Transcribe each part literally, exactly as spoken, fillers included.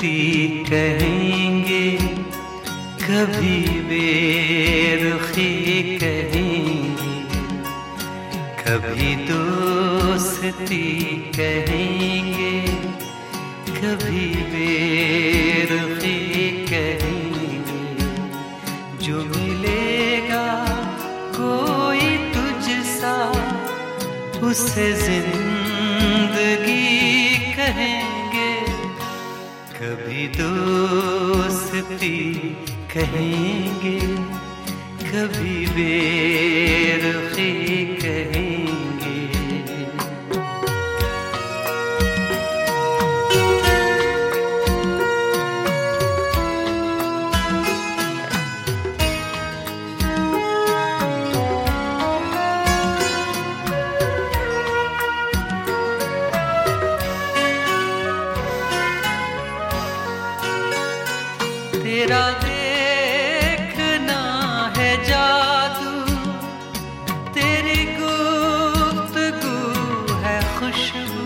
कहेंगे, कभी बेरुखी कहेंगे, कभी दोस्ती कहेंगे, कभी बेरुखी कहेंगे। जो मिलेगा कोई तुझसा उसे जिंदगी कहेंगे, कभी दोस्ती कहेंगे, कभी बेरुखी कहेंगे। तेरा देखना है जादू, तेरी गुफ्तगू है खुशबू।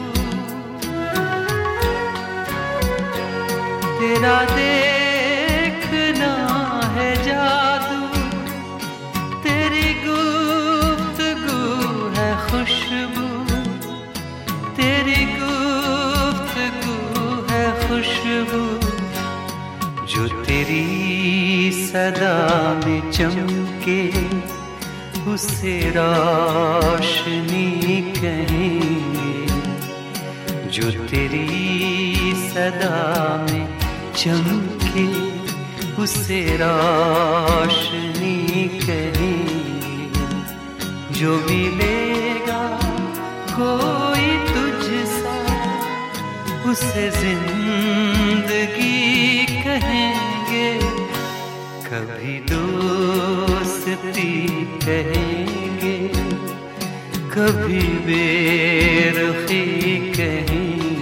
तेरा देखना है जादू, तेरी गुफ्तगू है खुशबू, तेरी गुफ्तगू है खुशबू। जो तेरी सदा में चमके उसे रोशनी कहेंगे, जो तेरी सदा में चमके उसे रोशनी कहेंगे। जो मिलेगा कोई तुझसा उसे जिंदगी कहेंगे, कभी दोस्ती कहेंगे, कभी बेरुखी कहेंगे।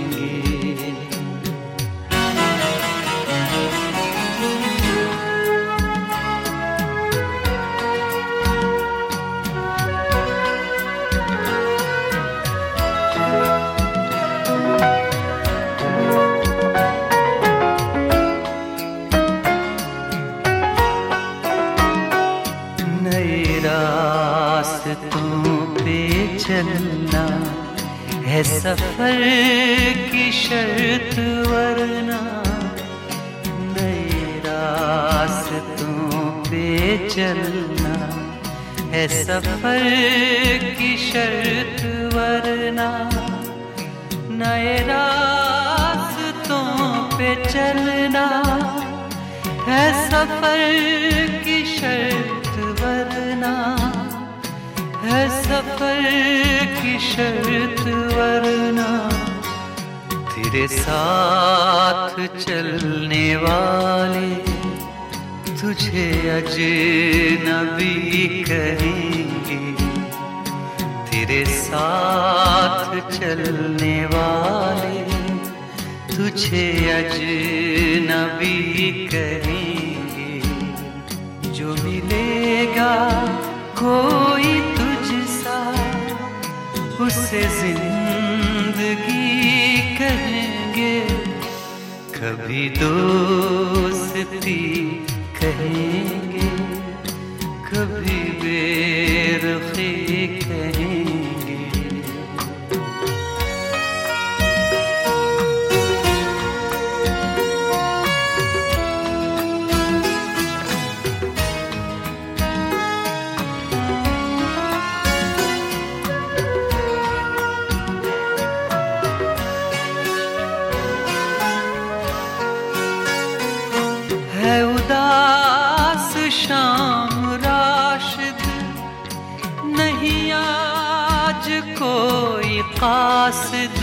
रास्तों पे चलना है सफर की शर्त, वरना नए रास्तों पे चलना है सफर की शर्त, वरना नए रास्तों पे चलना है सफर की शर्त, वरना है सफर की शर्त, वरना तेरे साथ चलने वाले तुझे अजनबी कहेंगे। तेरे साथ चलने वाले तुझे अजनबी कहेंगे। जो मिलेगा कोई तुझसा उसे जिंदगी कहेंगे, कभी दोस्ती कहेंगे, कभी बेरुखी कहेंगे। है उदास शाम राशिद, नहीं आज कोई कासिद।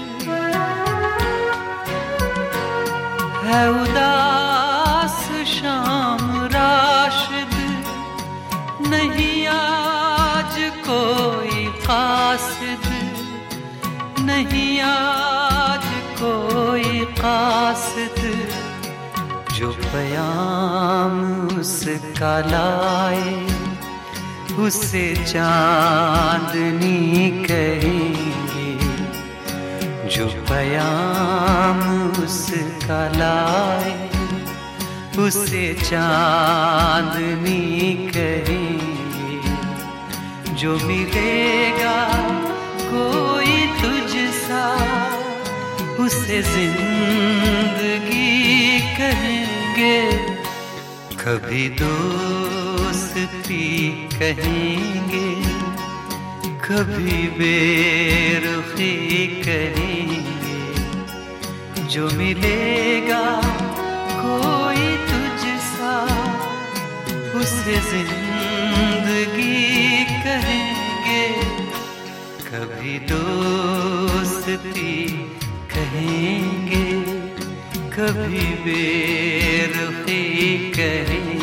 है उदास शाम राशिद, नहीं आज कोई कासिद, नहीं आज कोई कासिद। जो प्याम उसका लाए उसे चांदनी कहेंगे, जो प्याम उसका लाए, उसे चांदनी कहेंगे। जो मिलेगा कोई तुझसा, उसे जिंदगी कहेंगे। कभी दोस्ती कहेंगे, कभी बेरुखी कहेंगे। जो मिलेगा कोई तुझसा, उसे जिंदगी कहेंगे। कभी दोस्ती कहेंगे, कभी बेरुखी कहेंगे।